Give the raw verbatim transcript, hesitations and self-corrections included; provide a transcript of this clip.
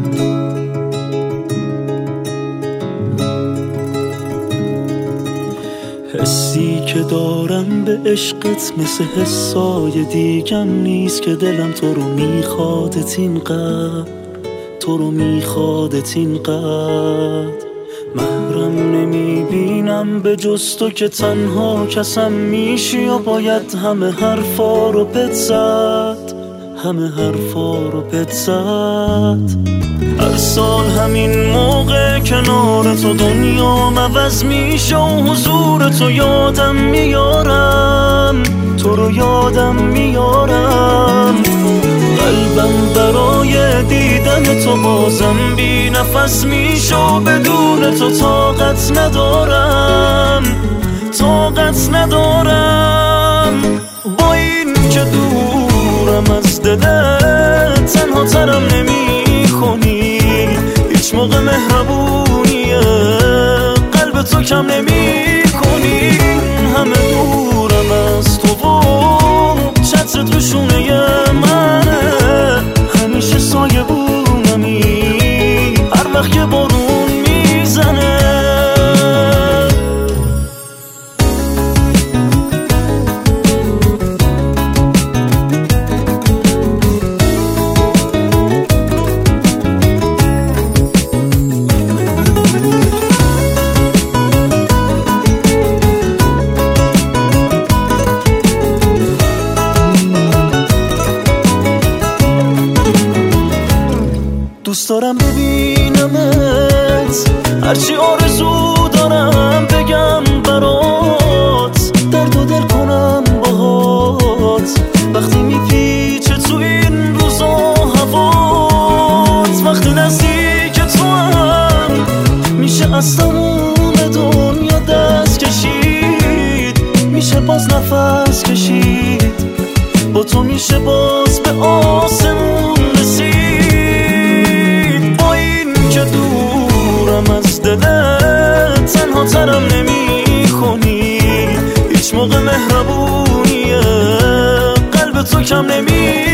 حسی که دارم به عشقت مثل حسای دیگم نیست که دلم تو رو میخوادت اینقدر، تو رو میخوادت اینقدر. محرم نمیبینم به جز تو که تنها کسم میشی و باید همه حرفا رو پت زد، همه حرفا رو پت زد. هر سال همین موقع کنار تو دنیا عوض میشه و حضور تو یادم میارم، تو رو یادم میارم. قلبم برای دیدن تو بازم بی نفس میشه و بدون تو طاقت ندارم، طاقت ندارم. با این که دورم از دلت تنها ترم نمی کنی، هیچ موقع مهربونیه قلب تو کم نمی کنی. همه دورم از تو و چترت رو شونه منه، همیشه سایه بونمی هر وقت که بارون میزنه. دوست دارم ببینمت، هرچی آرزو دارم بگم برات، درد و دل کنم باهات. وقتی میپیچه تو این روزا هوات، وقتی نزدیک تو هم میشه از تموم دنیا دست کشید، میشه باز نفس کشید، با تو میشه باز به آسمون رسید. از دلت تنها ترم نمی کنی، هیچ موقع مهربونیه قلب تو کم نمی